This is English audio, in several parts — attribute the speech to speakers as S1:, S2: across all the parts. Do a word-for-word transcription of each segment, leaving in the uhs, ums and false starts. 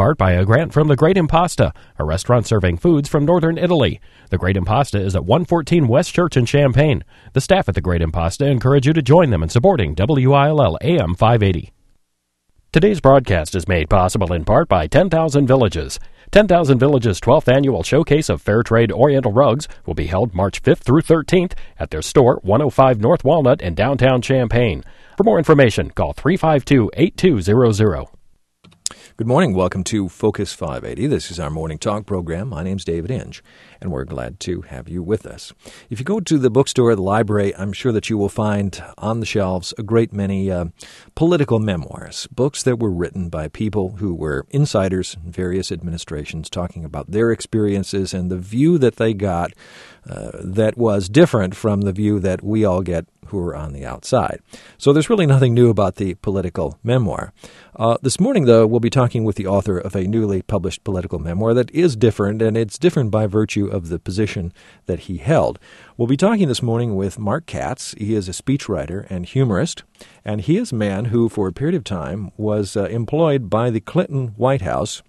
S1: part by a grant from The Great Impasta, a restaurant serving foods from northern Italy. The Great Impasta is at one fourteen West Church in Champaign. The staff at The Great Impasta encourage you to join them in supporting W I L L A M five eighty. Today's broadcast is made possible in part by ten thousand Villages. ten thousand Villages' twelfth annual showcase of Fairtrade Oriental rugs will be held March fifth through thirteenth at their store, one oh five North Walnut in downtown Champaign. For more information, call three five two, eight two zero zero.
S2: Good morning. Welcome to Focus five eighty. This is our morning talk program. My name's David Inge, and we're glad to have you with us. If you go to the bookstore or the library, I'm sure that you will find on the shelves a great many uh, political memoirs, books that were written by people who were insiders in various administrations talking about their experiences and the view that they got uh, that was different from the view that we all get who are on the outside. So there's really nothing new about the political memoir. Uh, this morning, though, we'll be talking with the author of a newly published political memoir that is different, and it's different by virtue of the position that he held. We'll be talking this morning with Mark Katz. He is a speechwriter and humorist, and he is a man who, for a period of time, was uh, employed by the Clinton White House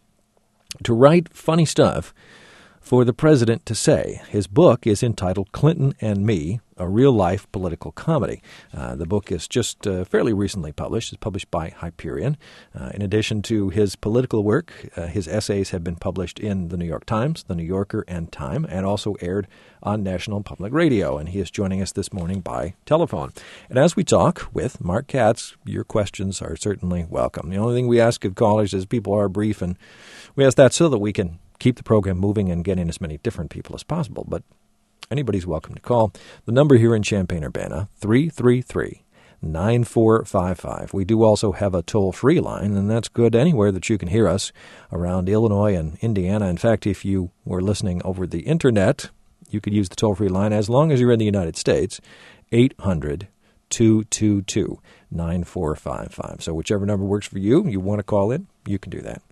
S2: to write funny stuff for the president to say. His book is entitled Clinton and Me, a real-life political comedy. Uh, the book is just uh, fairly recently published. It's published by Hyperion. Uh, in addition to his political work, uh, his essays have been published in The New York Times, The New Yorker, and Time, and also aired on National Public Radio. And he is joining us this morning by telephone. And as we talk with Mark Katz, your questions are certainly welcome. The only thing we ask of callers is people are brief, and we ask that so that we can keep the program moving and get in as many different people as possible. But anybody's welcome to call. The number here in Champaign-Urbana, three three three, nine four five five. We do also have a toll-free line, and that's good anywhere that you can hear us around Illinois and Indiana. In fact, if you were listening over the Internet, you could use the toll-free line as long as you're in the United States, eight hundred, two two two, nine four five five. So whichever number works for you, you want to call in, you can do that.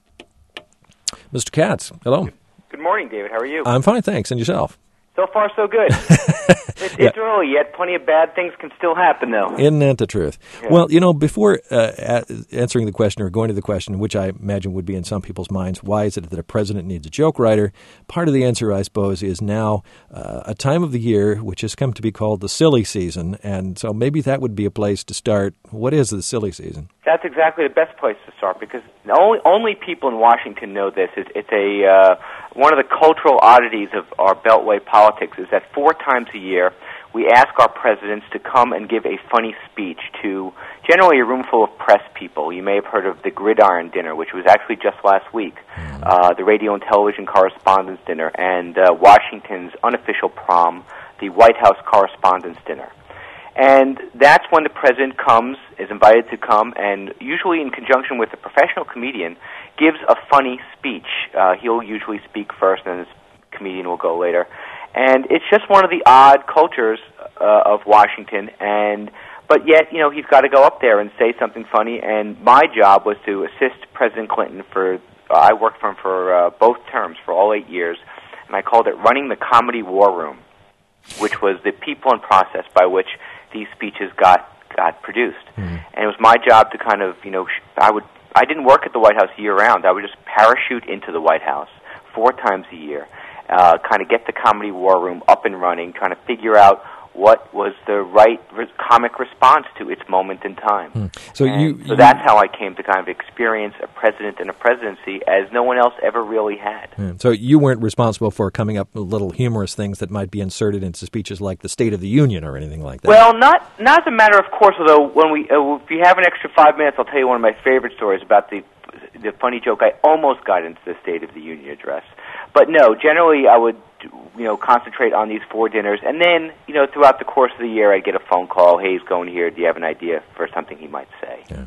S2: Mister Katz, hello.
S3: Good morning, David. How are you?
S2: I'm fine, thanks. And yourself?
S3: So far, so good. it's,
S2: yeah.
S3: it's early yet. Plenty of bad things can still happen, though.
S2: Isn't that the truth?
S3: Yeah.
S2: Well, you know, before uh, a- answering the question or going to the question, which I imagine would be in some people's minds, why is it that a president needs a joke writer? Part of the answer, I suppose, is now uh, a time of the year which has come to be called the silly season. And so maybe that would be a place to start. What is the silly season?
S3: That's exactly the best place to start, because only only people in Washington know this. It's, it's a uh, one of the cultural oddities of our Beltway politics is that four times a year we ask our presidents to come and give a funny speech to generally a room full of press people. You may have heard of the Gridiron Dinner, which was actually just last week, uh, the Radio and Television Correspondents' Dinner, and uh, Washington's unofficial prom, the White House Correspondents' Dinner. And that's when the president comes, is invited to come, and usually in conjunction with a professional comedian, gives a funny speech. Uh, he'll usually speak first, and then this comedian will go later. And it's just one of the odd cultures uh, of Washington, and but yet, you know, he's got to go up there and say something funny, and my job was to assist President Clinton for, uh, I worked for him for uh, both terms, for all eight years, and I called it Running the Comedy War Room, which was the people and process by which these speeches got got produced. Mm-hmm. And it was my job to kind of, you know, sh- I would I didn't work at the White House year-round. I would just parachute into the White House four times a year, uh, kind of get the comedy war room up and running, trying to figure out what was the right re- comic response to its moment in time. Hmm.
S2: So you,
S3: so
S2: you,
S3: that's how I came to kind of experience a president and a presidency as no one else ever really had.
S2: Hmm. So you weren't responsible for coming up with little humorous things that might be inserted into speeches like the State of the Union or anything like that?
S3: Well, not not as a matter of course, although when we, uh, if you have an extra five minutes, I'll tell you one of my favorite stories about the the funny joke I almost got into the State of the Union address. But no, generally I would, you know, concentrate on these four dinners, and then, you know, throughout the course of the year, I'd get a phone call. Hey, he's going here. Do you have an idea for something he might say?
S2: Yeah.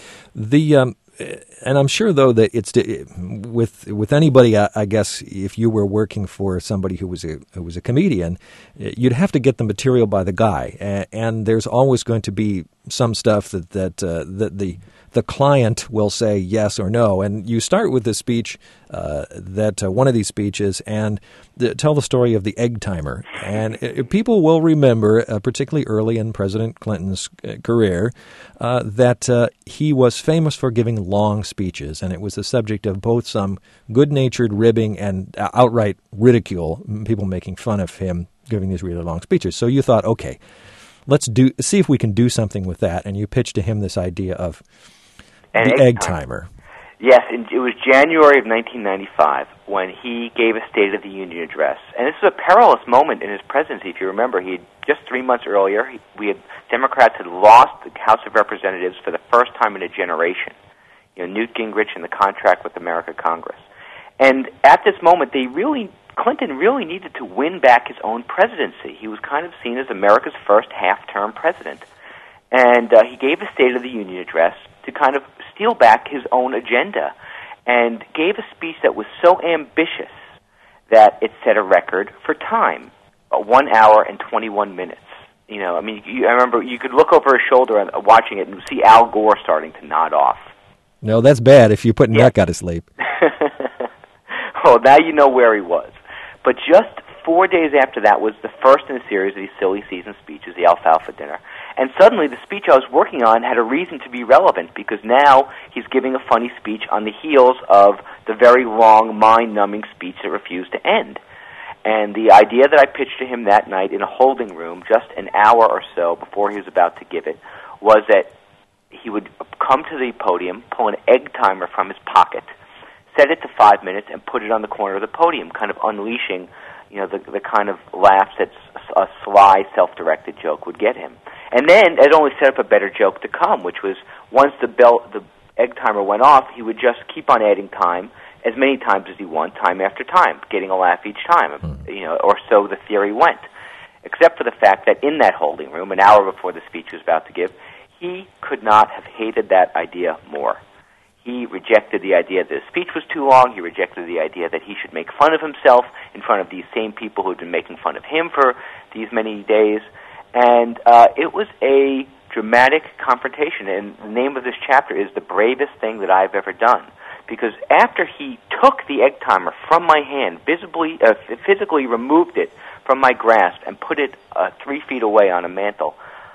S2: The um, and I'm sure though that it's with with anybody. I, I guess if you were working for somebody who was a who was a comedian, you'd have to get the material by the guy, and, and there's always going to be some stuff that that uh, that the the client will say yes or no. And you start with the speech, uh, that uh, one of these speeches, and the, tell the story of the egg timer. And it, people will remember, uh, particularly early in President Clinton's uh, career, uh, that uh, he was famous for giving long speeches, and it was the subject of both some good-natured ribbing and uh, outright ridicule, people making fun of him giving these really long speeches. So you thought, okay, let's do see if we can do something with that. And you pitched to him this idea of
S3: An
S2: the
S3: egg,
S2: egg
S3: timer.
S2: timer.
S3: Yes, and it was January of nineteen ninety-five when he gave a State of the Union address. And this was a perilous moment in his presidency. If you remember, he had, just three months earlier, he, we had Democrats had lost the House of Representatives for the first time in a generation. You know, Newt Gingrich and the contract with America Congress. And at this moment, they really, Clinton really needed to win back his own presidency. He was kind of seen as America's first half-term president. And uh, he gave a State of the Union address to kind of steal back his own agenda, and gave a speech that was so ambitious that it set a record for time, uh, one hour and twenty-one minutes. You know, I mean, you, I remember you could look over his shoulder and, uh, watching it and see Al Gore starting to nod off.
S2: No, that's bad if you put Nuck out of sleep.
S3: Well, now you know where he was. But just four days after that was the first in a series of these silly season speeches, the Alfalfa Dinner. And suddenly the speech I was working on had a reason to be relevant, because now he's giving a funny speech on the heels of the very long, mind-numbing speech that refused to end. And the idea that I pitched to him that night in a holding room, just an hour or so before he was about to give it, was that he would come to the podium, pull an egg timer from his pocket, set it to five minutes, and put it on the corner of the podium, kind of unleashing, you know, the, the kind of laughs that a sly, self-directed joke would get him. And then it only set up a better joke to come, which was once the bell, the egg timer went off, he would just keep on adding time as many times as he wanted, time after time, getting a laugh each time, mm. you know, or so the theory went. Except for the fact that in that holding room, an hour before the speech he was about to give, he could not have hated that idea more. He rejected the idea that the speech was too long. He rejected the idea that he should make fun of himself in front of these same people who had been making fun of him for these many days. And uh, it was a dramatic confrontation. And the name of this chapter is The Bravest Thing That I've Ever Done. Because after he took the egg timer from my hand, visibly, uh, physically removed it from my grasp and put it uh, three feet away on a mantle,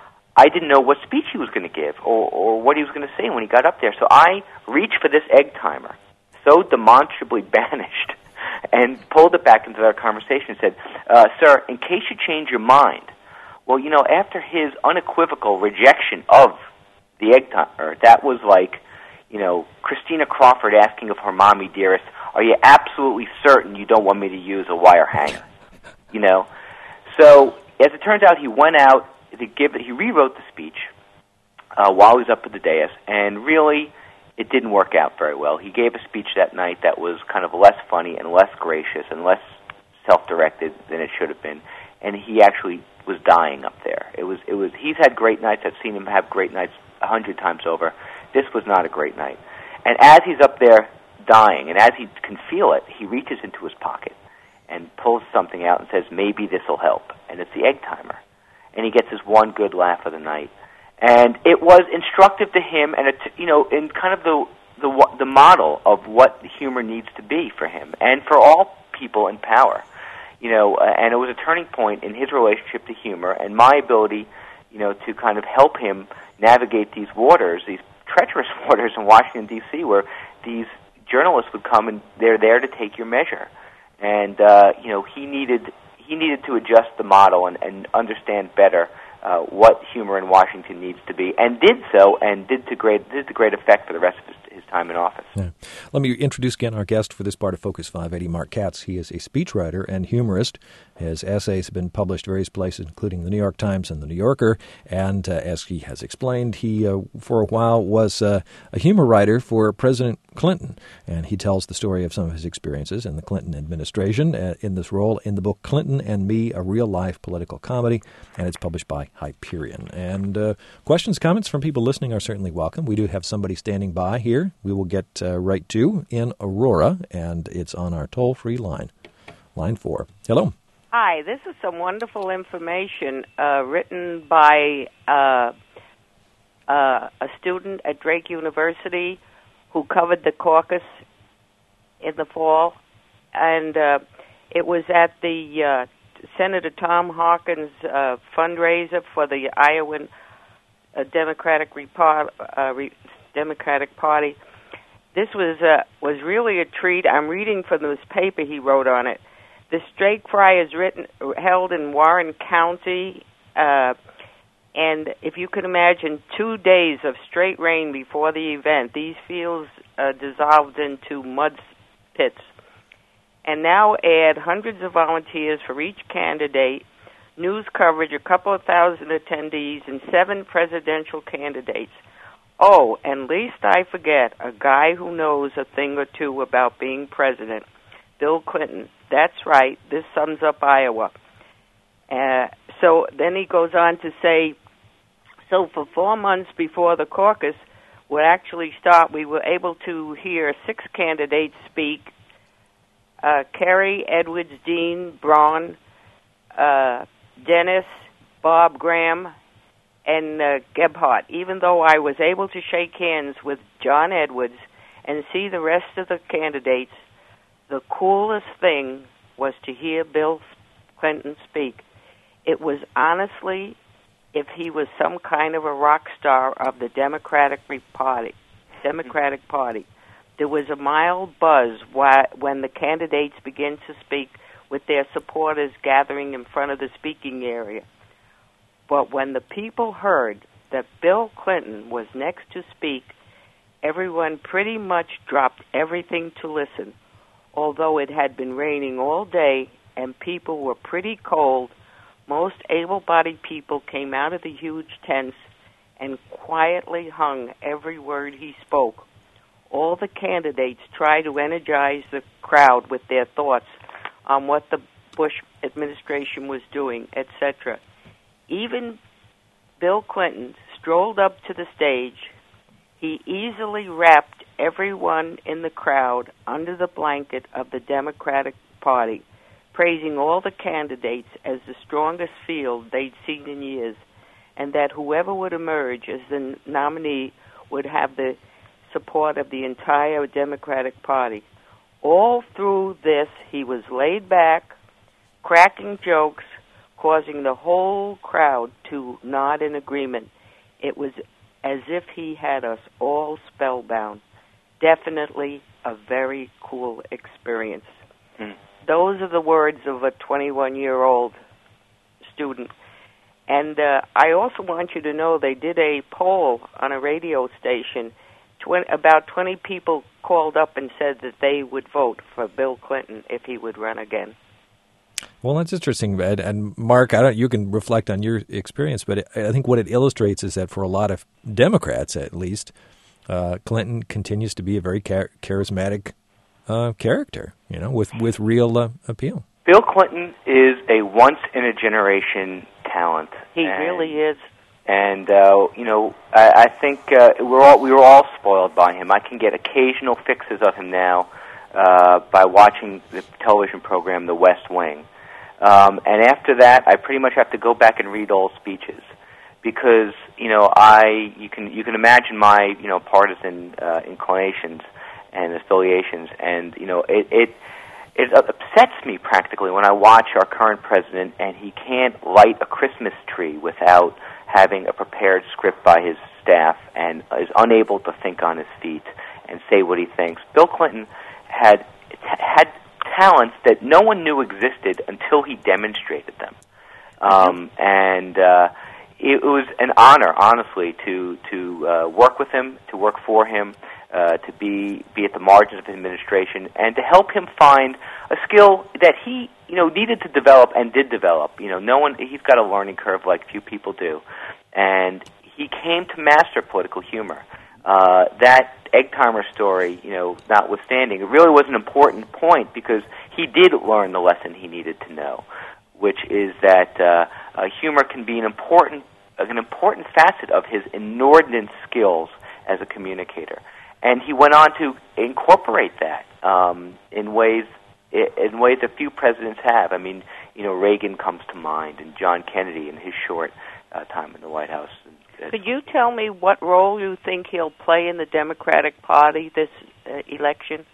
S3: I didn't know what speech he was going to give or, or what he was going to say when he got up there. So I reached for this egg timer, so demonstrably banished, and pulled it back into our conversation and said, uh, sir, in case you change your mind, well, you know, after his unequivocal rejection of the egg timer, that was like, you know, Christina Crawford asking of her mommy dearest, are you absolutely certain you don't want me to use a wire hanger? You know? So, as it turns out, he went out to give it, he rewrote the speech uh, while he was up at the dais, and really, it didn't work out very well. He gave a speech that night that was kind of less funny and less gracious and less self-directed than it should have been, and he actually was dying up there. It was, it was. He's had great nights. I've seen him have great nights a hundred times over. This was not a great night. And as he's up there dying, and as he can feel it, he reaches into his pocket and pulls something out and says, maybe this will help. And it's the egg timer. And he gets his one good laugh of the night. And it was instructive to him, and it, you know, in kind of the, the the model of what humor needs to be for him and for all people in power. You know, uh, and it was a turning point in his relationship to humor and my ability, you know, to kind of help him navigate these waters, these treacherous waters in Washington, D C, where these journalists would come and they're there to take your measure. And, uh, you know, he needed he needed to adjust the model and, and understand better uh, what humor in Washington needs to be, and did so, and did to great did to great effect for the rest of his, his time in office.
S2: Yeah. Let me introduce again our guest for this part of Focus five eighty, Mark Katz. He is a speechwriter and humorist. His essays have been published various places, including the New York Times and the New Yorker. And uh, as he has explained, he, uh, for a while, was uh, a humor writer for President Clinton. And he tells the story of some of his experiences in the Clinton administration uh, in this role in the book Clinton and Me, A Real-Life Political Comedy. And it's published by Hyperion. And uh, questions, comments from people listening are certainly welcome. We do have somebody standing by here we will get uh, right to in Aurora, and it's on our toll-free line, line four. Hello.
S4: Hi, this is some wonderful information uh, written by uh, uh, a student at Drake University who covered the caucus in the fall, and uh, it was at the uh, Senator Tom Harkin's uh, fundraiser for the Iowa uh, Democratic Repo- uh, Re- Democratic Party. This was uh, was really a treat. I'm reading from this paper he wrote on it. The Straight Fry is written held in Warren County, uh, and if you can imagine, two days of straight rain before the event. These fields uh, dissolved into mud pits. And now add hundreds of volunteers for each candidate, news coverage, a couple of thousand attendees, and seven presidential candidates. Oh, and least I forget, a guy who knows a thing or two about being president, Bill Clinton. That's right, this sums up Iowa. Uh, so then he goes on to say, so for four months before the caucus would actually start, we were able to hear six candidates speak, uh, Kerry, Edwards, Dean, Braun, uh, Dennis, Bob Graham, and uh, Gebhardt. Even though I was able to shake hands with John Edwards and see the rest of the candidates, the coolest thing was to hear Bill Clinton speak. It was honestly, if he was some kind of a rock star of the Democratic Party. Democratic Party. There was a mild buzz when the candidates began to speak with their supporters gathering in front of the speaking area. But when the people heard that Bill Clinton was next to speak, everyone pretty much dropped everything to listen. Although it had been raining all day and people were pretty cold, most able-bodied people came out of the huge tents and quietly hung every word he spoke. All the candidates tried to energize the crowd with their thoughts on what the Bush administration was doing, et cetera. Even Bill Clinton strolled up to the stage. He easily wrapped everyone in the crowd under the blanket of the Democratic Party, praising all the candidates as the strongest field they'd seen in years, and that whoever would emerge as the nominee would have the support of the entire Democratic Party. All through this, he was laid back, cracking jokes, causing the whole crowd to nod in agreement. It was as if he had us all spellbound. Definitely a very cool experience. Mm. Those are the words of a twenty-one-year-old student. And uh, I also want you to know they did a poll on a radio station. Twenty, about twenty people called up and said that they would vote for Bill Clinton if he would run again.
S2: Well, that's interesting, Ed. And Mark, I don't, you can reflect on your experience, but I think what it illustrates is that for a lot of Democrats, at least, uh, Clinton continues to be a very char- charismatic uh, character, you know, with, with real uh, appeal.
S3: Bill Clinton is a once-in-a-generation talent.
S4: He and, really is.
S3: And, uh, you know, I, I think uh, we're all, we were all spoiled by him. I can get occasional fixes of him now uh, by watching the television program The West Wing. Um, and after that, I pretty much have to go back and read all speeches because, you know, I you can you can imagine my, you know, partisan uh, inclinations and affiliations, and, you know, it, it it upsets me practically when I watch our current president and he can't light a Christmas tree without having a prepared script by his staff and is unable to think on his feet and say what he thinks. Bill Clinton had had talents that no one knew existed until he demonstrated them. Um, and uh, it, it was an honor, honestly, to to uh, work with him, to work for him, uh, to be be at the margins of his administration, and to help him find a skill that he, you know, needed to develop and did develop. You know, no one he's got a learning curve like few people do, and he came to master political humor. Uh, that egg timer story, you know, notwithstanding, it really was an important point because he did learn the lesson he needed to know, which is that uh, uh, humor can be an important, an important facet of his inordinate skills as a communicator, and he went on to incorporate that um, in ways in ways that few presidents have. I mean, you know, Reagan comes to mind, and John Kennedy in his short uh, time in the White House.
S4: Could you tell me what role you think he'll play in the Democratic Party this uh, election?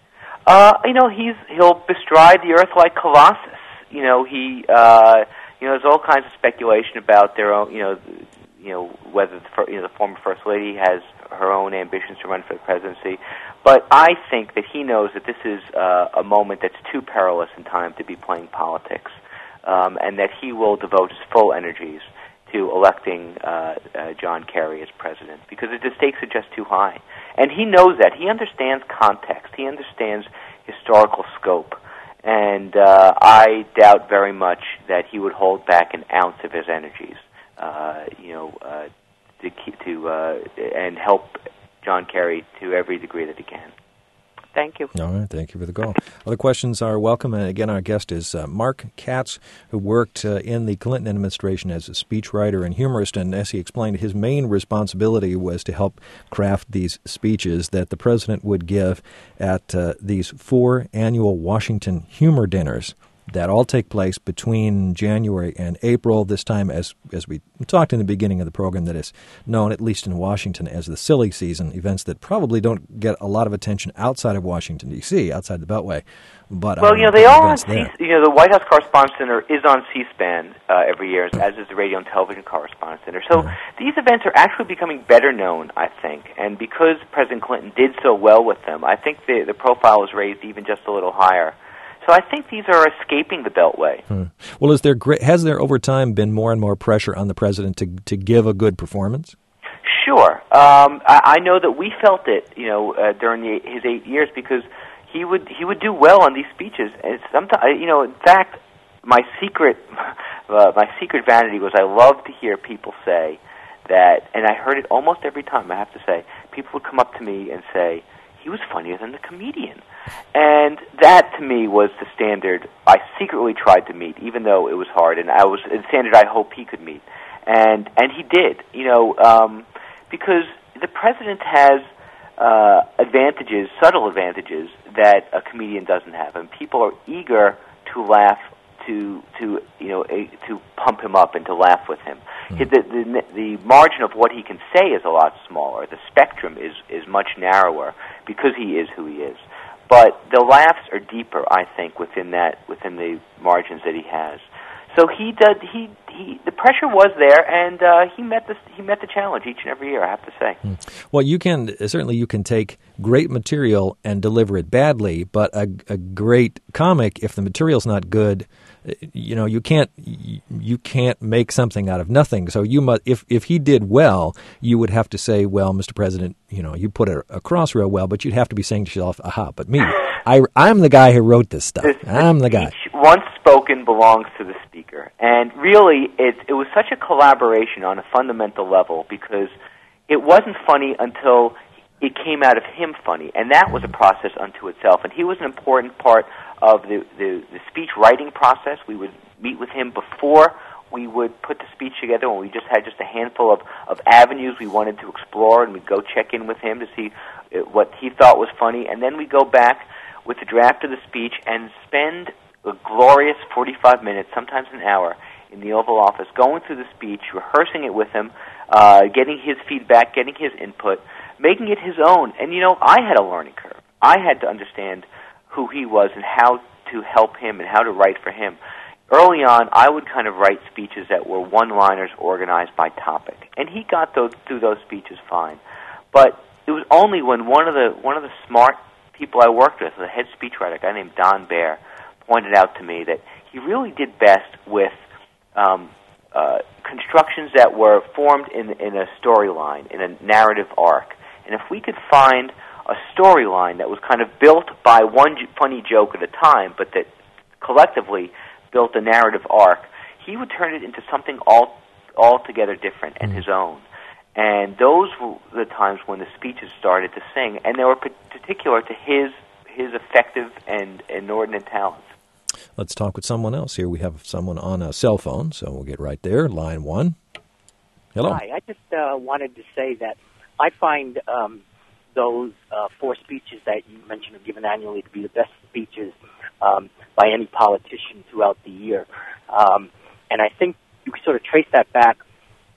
S3: Uh, you know, he's he'll bestride the earth like Colossus. You know, he uh, you know, there's all kinds of speculation about their own. You know, you know whether the, you know the former First Lady has her own ambitions to run for the presidency. But I think that he knows that this is uh, a moment that's too perilous in time to be playing politics, um, and that he will devote his full energies to electing uh, uh, John Kerry as president, because the stakes are just too high. And he knows that. He understands context. He understands historical scope. And uh, I doubt very much that he would hold back an ounce of his energies, uh, you know, uh, to keep, to uh, and help John Kerry to every degree that he can.
S4: Thank you.
S2: All right, thank you for the call. Other questions are welcome. And again, our guest is uh, Mark Katz, who worked uh, in the Clinton administration as a speechwriter and humorist. And as he explained, his main responsibility was to help craft these speeches that the president would give at uh, these four annual Washington humor dinners that all take place between January and April. This time, as as we talked in the beginning of the program, that is known, at least in Washington, as the silly season, events that probably don't get a lot of attention outside of Washington, D C, outside the Beltway. But
S3: well, you know, they all on C- you know, the White House Correspondents' Center is on C-SPAN uh, every year, as is the Radio and Television Correspondents' Center. So mm-hmm. these events are actually becoming better known, I think. And because President Clinton did so well with them, I think the the profile was raised even just a little higher. So I think these are escaping the Beltway.
S2: Hmm. Well, is there has there over time been more and more pressure on the president to to give a good performance?
S3: Sure. Um, I, I know that we felt it, you know, uh, during the, his eight years because he would he would do well on these speeches. And sometimes, you know, in fact, my secret uh, my secret vanity was I loved to hear people say that, and I heard it almost every time. I have to say, people would come up to me and say, he was funnier than the comedian. And that, to me, was the standard I secretly tried to meet, even though it was hard, and I was the standard I hope he could meet. And and he did, you know, um, because the president has uh, advantages, subtle advantages, that a comedian doesn't have, and people are eager to laugh, to to you know a, to pump him up and to laugh with him. Mm. The, the the margin of what he can say is a lot smaller. The spectrum is is much narrower because he is who he is. But the laughs are deeper, I think, within that within the margins that he has. So he did. He he. The pressure was there, and uh, he met the he met the challenge each and every year. I have to say.
S2: Well, you can certainly you can take great material and deliver it badly, but a, a great comic, if the material's not good, you know, you can't you can't make something out of nothing. So you must, if if he did well, you would have to say, well, Mister President, you know, you put it across real well, but you'd have to be saying to yourself, aha, but me, I I'm the guy who wrote this stuff.
S3: This,
S2: I'm the guy.
S3: Once spoken belongs to the speaker, and really, it it was such a collaboration on a fundamental level because it wasn't funny until it came out of him funny, and that was a process unto itself. And he was an important part of the, the, the speech writing process. We would meet with him before we would put the speech together, when we just had just a handful of, of avenues we wanted to explore, and we'd go check in with him to see what he thought was funny, and then we'd go back with the draft of the speech and spend a glorious forty-five minutes, sometimes an hour, in the Oval Office, going through the speech, rehearsing it with him, uh, getting his feedback, getting his input, making it his own. And, you know, I had a learning curve. I had to understand who he was and how to help him and how to write for him. Early on, I would kind of write speeches that were one-liners organized by topic, and he got those, through those speeches fine. But it was only when one of the one of the smart people I worked with, the head speechwriter, a guy named Don Baer, pointed out to me that he really did best with um, uh, constructions that were formed in in a storyline, in a narrative arc. And if we could find a storyline that was kind of built by one j- funny joke at a time, but that collectively built a narrative arc, he would turn it into something all altogether different and his own. And those were the times when the speeches started to sing, and they were particular to his his effective and inordinate talents.
S2: Let's talk with someone else here. We have someone on a cell phone, so we'll get right there. Line one. Hello.
S5: Hi. I just uh, wanted to say that I find um, those uh, four speeches that you mentioned are given annually to be the best speeches um, by any politician throughout the year. Um, and I think you can sort of trace that back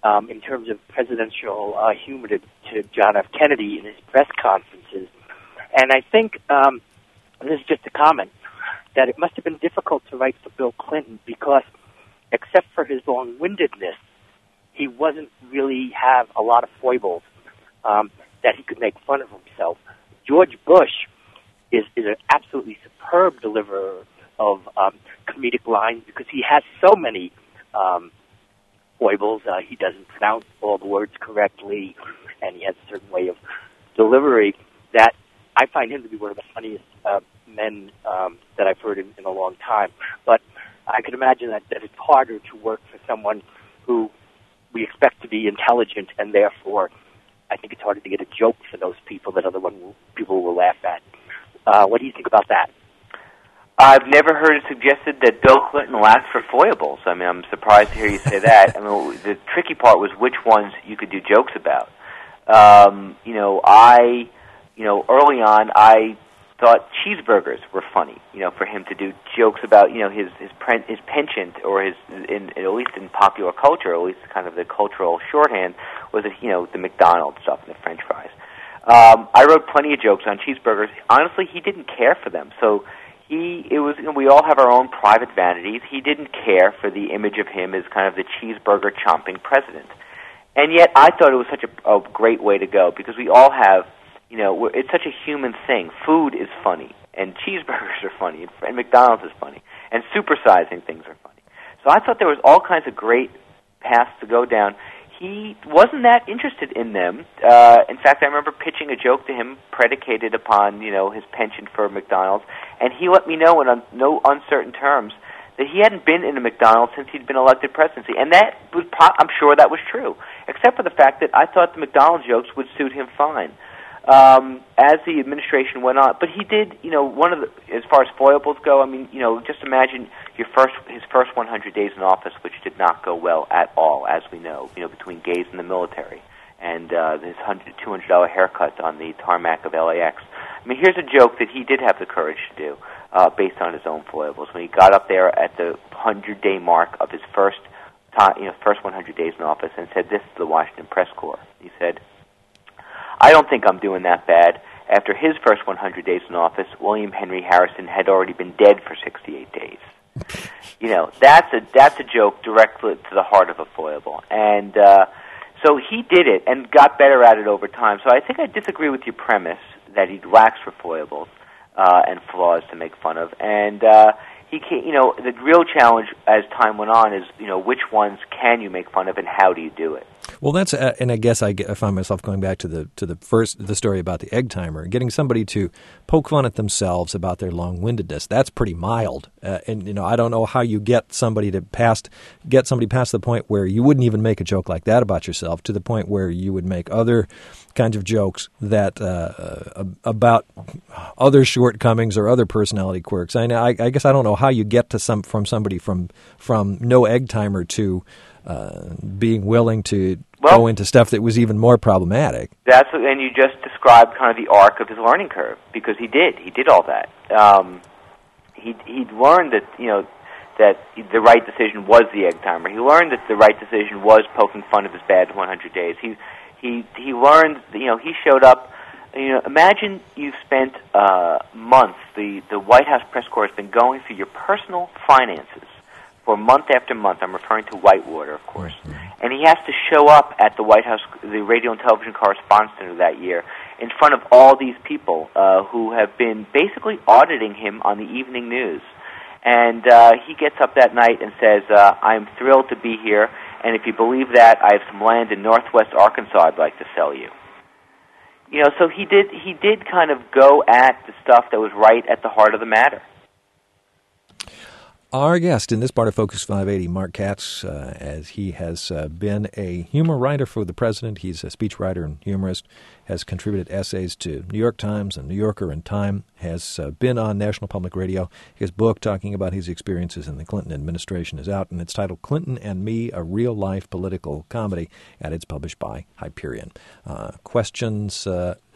S5: um, in terms of presidential uh, humor to, to John F. Kennedy in his press conferences. And I think, um, and this is just a comment, that it must have been difficult to write for Bill Clinton because, except for his long-windedness, he wasn't really have a lot of foibles um, that he could make fun of himself. George Bush is, is an absolutely superb deliverer of um, comedic lines because he has so many um, foibles. Uh, he doesn't pronounce all the words correctly, and he has a certain way of delivery that I find him to be one of the funniest uh, men um, that I've heard in, in a long time. But I can imagine that, that it's harder to work for someone who we expect to be intelligent, and therefore I think it's harder to get a joke for those people that other one will, people will laugh at. Uh, what do you think about that?
S3: I've never heard it suggested that Bill Clinton lacked for foibles. I mean, I'm surprised to hear you say that. I mean, the tricky part was which ones you could do jokes about. Um, you know, I, you know, early on, I thought cheeseburgers were funny. You know, for him to do jokes about, you know, his his, pre- his penchant, or his, in, at least in popular culture, at least kind of the cultural shorthand, was, you know, the McDonald's stuff and the French fries. Um, I wrote plenty of jokes on cheeseburgers. Honestly, he didn't care for them. So he, it was, you know, we all have our own private vanities. He didn't care for the image of him as kind of the cheeseburger chomping president. And yet I thought it was such a, a great way to go, because we all have, you know, we're, it's such a human thing. Food is funny, and cheeseburgers are funny, and, and McDonald's is funny, and supersizing things are funny. So I thought there was all kinds of great paths to go down. He wasn't that interested in them. Uh, in fact, I remember pitching a joke to him predicated upon, you know, his penchant for McDonald's, and he let me know in un- no uncertain terms that he hadn't been in a McDonald's since he'd been elected presidency. And that was, pro- I'm sure that was true, except for the fact that I thought the McDonald's jokes would suit him fine. Um, as the administration went on, but he did, you know, one of the, as far as foibles go, I mean, you know, just imagine your first, his first one hundred days in office, which did not go well at all, as we know, you know, between gays in the military and uh, his two hundred dollars haircut on the tarmac of L A X. I mean, here's a joke that he did have the courage to do, uh, based on his own foibles. When he got up there at the hundred-day mark of his first, time, you know, first one hundred days in office, and said this to the Washington Press Corps. He said, "I don't think I'm doing that bad. After his first one hundred days in office, William Henry Harrison had already been dead for sixty-eight days." You know, that's a that's a joke directly to the heart of a foible. And uh, so he did it and got better at it over time. So I think I disagree with your premise that he lacks for foibles uh, and flaws to make fun of. And uh, he can, you know, the real challenge as time went on is, you know, which ones can you make fun of and how do you do it?
S2: Well, that's uh, and I guess I, I find myself going back to the to the first the story about the egg timer, getting somebody to poke fun at themselves about their long-windedness. That's pretty mild, uh, and you know I don't know how you get somebody to past get somebody past the point where you wouldn't even make a joke like that about yourself to the point where you would make other kinds of jokes that uh, about other shortcomings or other personality quirks. I, I I guess I don't know how you get to some from somebody from from no egg timer to Uh, being willing to well, go into stuff that was even more problematic.
S3: That's what, and you just described kind of the arc of his learning curve, because he did. He did all that. Um, he he'd learned that you know that the right decision was the egg timer. He learned that the right decision was poking fun of his bad one hundred days. He he he learned. You know, he showed up. You know, imagine you've spent uh, months. The the White House press corps has been going through your personal finances for month after month. I'm referring to Whitewater, of course. Mm-hmm. And he has to show up at the White House, the Radio and Television Correspondence Center that year, in front of all these people uh, who have been basically auditing him on the evening news. And uh, he gets up that night and says, uh, I'm thrilled to be here, and if you believe that, I have some land in northwest Arkansas I'd like to sell you. You know, so he did, he did kind of go at the stuff that was right at the heart of the matter.
S2: Our guest in this part of Focus five eighty, Mark Katz, uh, as he has uh, been a humor writer for the president. He's a speechwriter and humorist, has contributed essays to New York Times and New Yorker and Time, has uh, been on National Public Radio. His book talking about his experiences in the Clinton administration is out, and it's titled Clinton and Me, A Real-Life Political Comedy, and it's published by Hyperion. Uh, questions... Uh,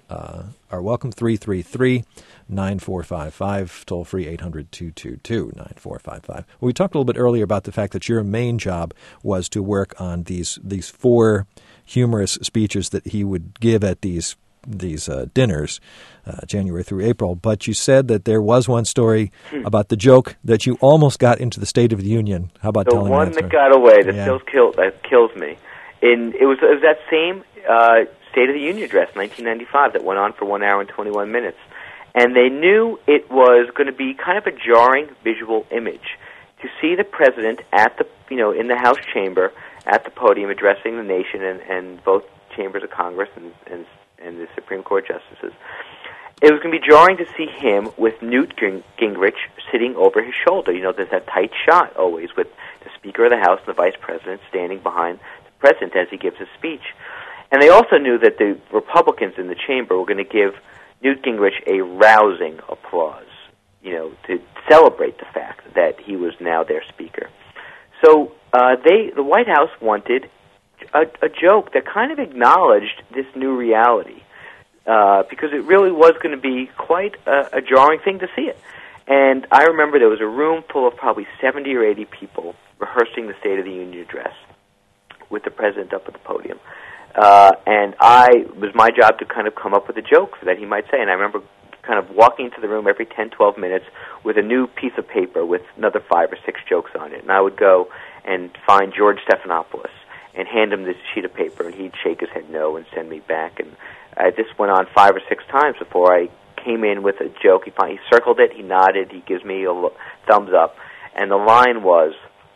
S2: uh, are welcome. three three three, nine four five five, toll free eight hundred, two two two, nine four five five. We talked a little bit earlier about the fact that your main job was to work on these these four humorous speeches that he would give at these these uh, dinners, uh, January through April. But you said that there was one story hmm. about the joke that you almost got into the State of the Union. How about
S3: the
S2: telling
S3: one
S2: that
S3: that got away that
S2: yeah.
S3: still kill, that kills me? In it was, it was that same uh, State of the Union address, nineteen ninety-five, that went on for one hour and twenty-one minutes, and they knew it was going to be kind of a jarring visual image to see the president at the you know in the House chamber at the podium addressing the nation and, and both chambers of Congress and, and and the Supreme Court justices. It was going to be jarring to see him with Newt Ging- Gingrich sitting over his shoulder. You know, there's that tight shot always with the Speaker of the House and the Vice President standing behind the President as he gives his speech. And they also knew that the Republicans in the chamber were going to give Newt Gingrich a rousing applause, you know, to celebrate the fact that he was now their Speaker. So uh, they, the White House wanted A, a joke that kind of acknowledged this new reality, uh, because it really was going to be quite a, a jarring thing to see it. And I remember there was a room full of probably seventy or eighty people rehearsing the State of the Union address with the president up at the podium. Uh, and I it was my job to kind of come up with a joke that he might say. And I remember kind of walking into the room every ten, twelve minutes with a new piece of paper with another five or six jokes on it. And I would go and find George Stephanopoulos and hand him this sheet of paper, and he'd shake his head no and send me back. And uh, this went on five or six times before I came in with a joke. He, finally, he circled it, he nodded, he gives me a lo- thumbs up, and the line was,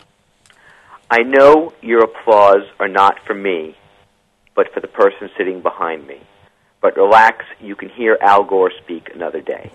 S3: "I know your applause are not for me, but for the person sitting behind me. But relax, you can hear Al Gore speak another day."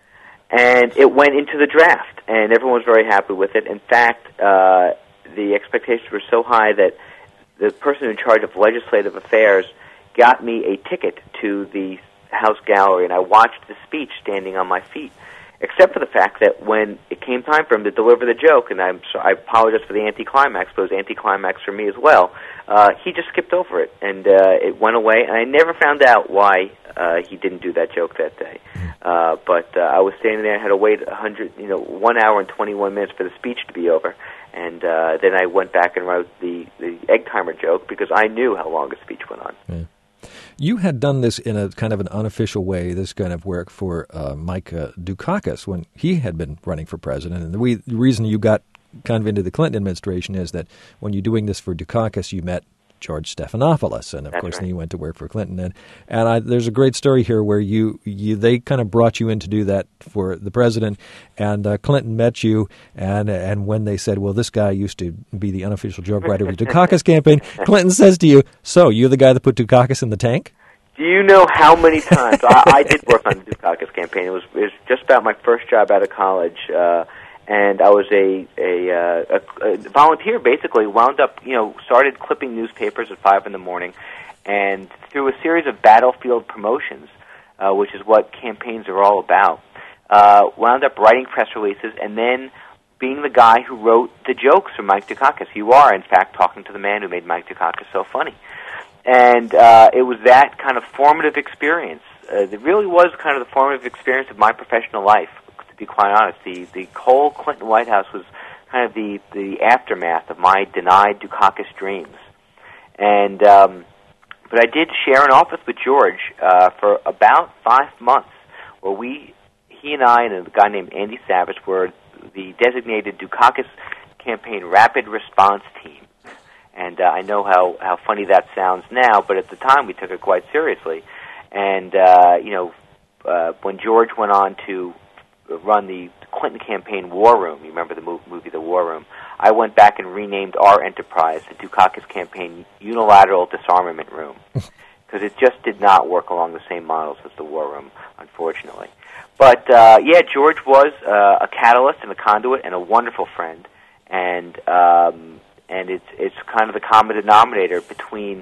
S3: And it went into the draft, and everyone was very happy with it. In fact, uh, the expectations were so high that the person in charge of legislative affairs got me a ticket to the House gallery, and I watched the speech standing on my feet, except for the fact that when it came time for him to deliver the joke, and I'm so, I apologize for the anticlimax, but it was anticlimax for me as well, uh, he just skipped over it, and uh, it went away, and I never found out why uh, he didn't do that joke that day. Uh, but uh, I was standing there, I had to wait a hundred, you know, one hour and twenty-one minutes for the speech to be over. And uh, then I went back and wrote the, the egg timer joke because I knew how long the speech went on.
S2: Yeah. You had done this in a kind of an unofficial way, this kind of work for uh, Mike uh, Dukakis when he had been running for president. And the, we, the reason you got kind of into the Clinton administration is that when you're doing this for Dukakis, you met George Stephanopoulos, and of
S3: That's
S2: course,
S3: right.
S2: then you went to work for Clinton. And and I, there's a great story here where you, you they kind of brought you in to do that for the president, and uh, Clinton met you, and and when they said, well, this guy used to be the unofficial joke writer of the Dukakis campaign, Clinton says to you, so you're the guy that put Dukakis in the tank?
S3: Do you know how many times I, I did work on the Dukakis campaign? It was it was just about my first job out of college. Uh, And I was a a, uh, a a volunteer, basically. Wound up, you know, started clipping newspapers at five in the morning, and through a series of battlefield promotions, uh, which is what campaigns are all about, uh, wound up writing press releases, and then being the guy who wrote the jokes for Mike Dukakis. You are, in fact, talking to the man who made Mike Dukakis so funny, and uh, it was that kind of formative experience. Uh, it really was kind of the formative experience of my professional life. To be quite honest, the, the whole Clinton White House was kind of the, the aftermath of my denied Dukakis dreams. And um, but I did share an office with George uh, for about five months, where we, he and I and a guy named Andy Savage were the designated Dukakis campaign rapid response team. And uh, I know how, how funny that sounds now, but at the time we took it quite seriously. And, uh, you know, uh, when George went on to run the Clinton campaign War Room, you remember the movie The War Room, I went back and renamed our enterprise the Dukakis Campaign Unilateral Disarmament Room, because it just did not work along the same models as the War Room, unfortunately. But, uh, yeah, George was uh, a catalyst and a conduit and a wonderful friend, and um, and it's it's kind of the common denominator between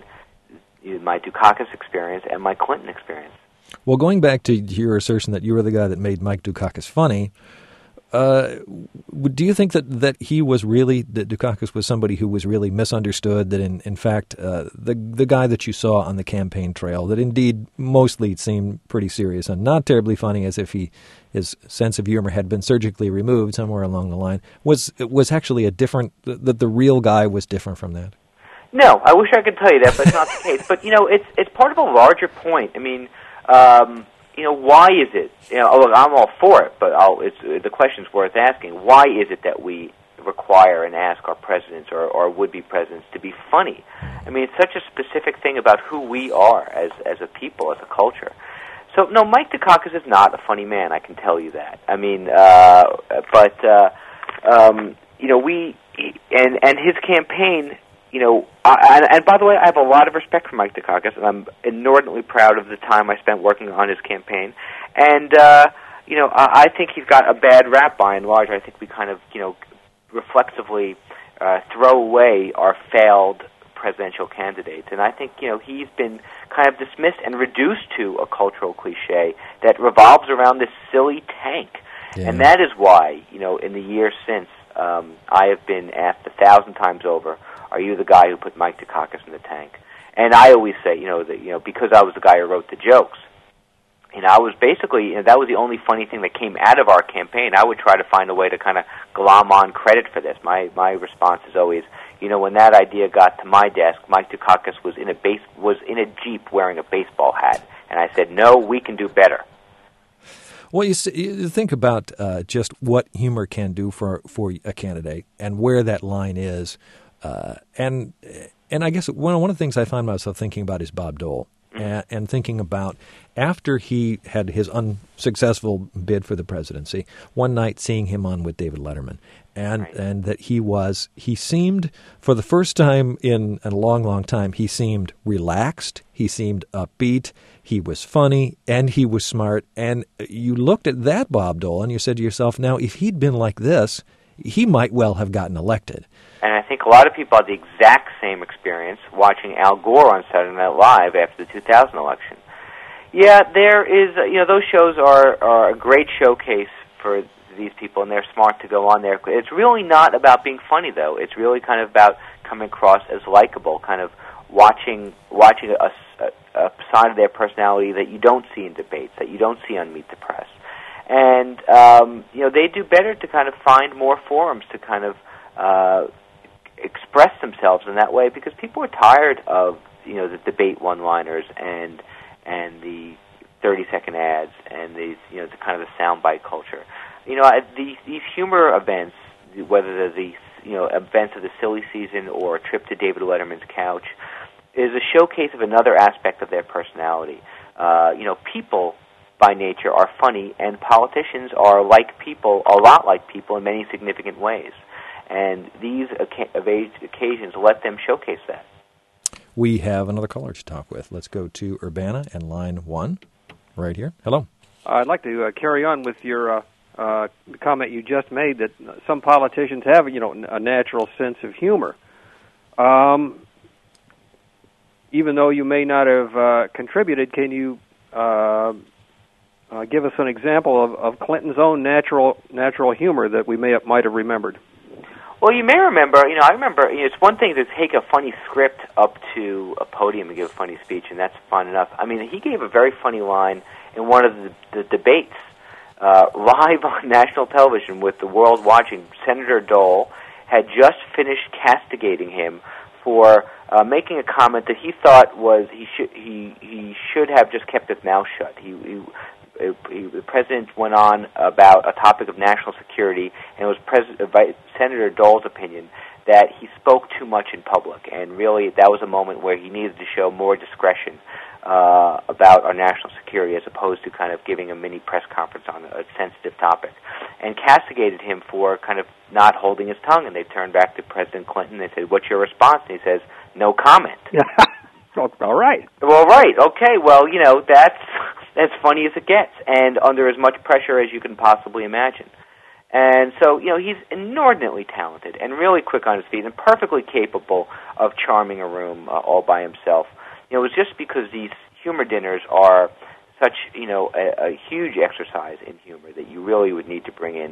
S3: my Dukakis experience and my Clinton experience.
S2: Well, going back to your assertion that you were the guy that made Mike Dukakis funny, uh, do you think that, that he was really, that Dukakis was somebody who was really misunderstood, that in, in fact, uh, the the guy that you saw on the campaign trail, that indeed mostly seemed pretty serious and not terribly funny, as if he his sense of humor had been surgically removed somewhere along the line, was was actually a different, that the real guy was different from that?
S3: No, I wish I could tell you that, but it's not the case. But, you know, it's it's part of a larger point. I mean, um, you know, why is it, you know, look, I'm all for it, but I'll, it's, the question's worth asking. Why is it that we require and ask our presidents or, or would-be presidents to be funny? I mean, it's such a specific thing about who we are as, as a people, as a culture. So, no, Mike Dukakis is not a funny man, I can tell you that. I mean, uh, but, uh, um, you know, we, and, and his campaign, you know, I, and, and by the way, I have a lot of respect for Mike Dukakis, and I'm inordinately proud of the time I spent working on his campaign. And, uh, you know, I, I think he's got a bad rap by and large. I think we kind of, you know, reflexively uh, throw away our failed presidential candidates. And I think, you know, he's been kind of dismissed and reduced to a cultural cliche that revolves around this silly tank. Yeah. And that is why, you know, in the years since, um, I have been asked a thousand times over, are you the guy who put Mike Dukakis in the tank? And I always say, you know, that, you know, because I was the guy who wrote the jokes, you know, I was basically, you know, that was the only funny thing that came out of our campaign. I would try to find a way to kind of glom on credit for this. My my response is always, you know, when that idea got to my desk, Mike Dukakis was in a base was in a Jeep wearing a baseball hat, and I said, no, we can do better.
S2: Well, you, see, you think about uh, just what humor can do for for a candidate and where that line is. Uh, and and I guess one, one of the things I find myself thinking about is Bob Dole, mm-hmm. and, and thinking about after he had his unsuccessful bid for the presidency, one night seeing him on with David Letterman, and right. and that he was, he seemed, for the first time in a long, long time, he seemed relaxed, he seemed upbeat, he was funny, and he was smart. And you looked at that Bob Dole and you said to yourself, now, if he'd been like this, he might well have gotten elected.
S3: And I think a lot of people had the exact same experience watching Al Gore on Saturday Night Live after the two thousand election. Yeah, there is, you know, those shows are, are a great showcase for these people, and they're smart to go on there. It's really not about being funny, though. It's really kind of about coming across as likable, kind of watching watching a, a, a side of their personality that you don't see in debates, that you don't see on Meet the Press. And, um, you know, they do better to kind of find more forums to kind of uh, express themselves in that way, because people are tired of, you know, the debate one-liners and and the thirty-second ads and these, you know, the kind of the soundbite culture. You know, these these humor events, whether they're the, you know, events of the silly season or a trip to David Letterman's couch, is a showcase of another aspect of their personality. Uh, you know, people by nature are funny, and politicians are like people, a lot like people in many significant ways. And these occasions let them showcase that.
S2: We have another caller to talk with. Let's go to Urbana and line one, right here. Hello.
S6: I'd like to uh, carry on with your uh, uh, comment you just made that some politicians have, you know, a natural sense of humor. Um, even though you may not have uh, contributed, can you uh, uh, give us an example of, of Clinton's own natural natural humor that we may have, might have remembered?
S3: Well, you may remember, you know, I remember, you know, it's one thing to take a funny script up to a podium and give a funny speech, and that's fun enough. I mean, he gave a very funny line in one of the, the debates uh, live on national television with the world watching. Senator Dole had just finished castigating him for uh, making a comment that he thought was he should he he should have just kept his mouth shut. He, he It, he, the president went on about a topic of national security, and it was President, uh, Senator Dole's opinion that he spoke too much in public, and really that was a moment where he needed to show more discretion uh, about our national security as opposed to kind of giving a mini press conference on a sensitive topic, and castigated him for kind of not holding his tongue. And they turned back to President Clinton and they said, "What's your response?" And he says, "No comment."
S6: All right.
S3: Well, right. Okay. Well, you know, that's as funny as it gets, and under as much pressure as you can possibly imagine. And so, you know, he's inordinately talented and really quick on his feet and perfectly capable of charming a room uh, all by himself. You know, it was just because these humor dinners are such, you know, a, a huge exercise in humor that you really would need to bring in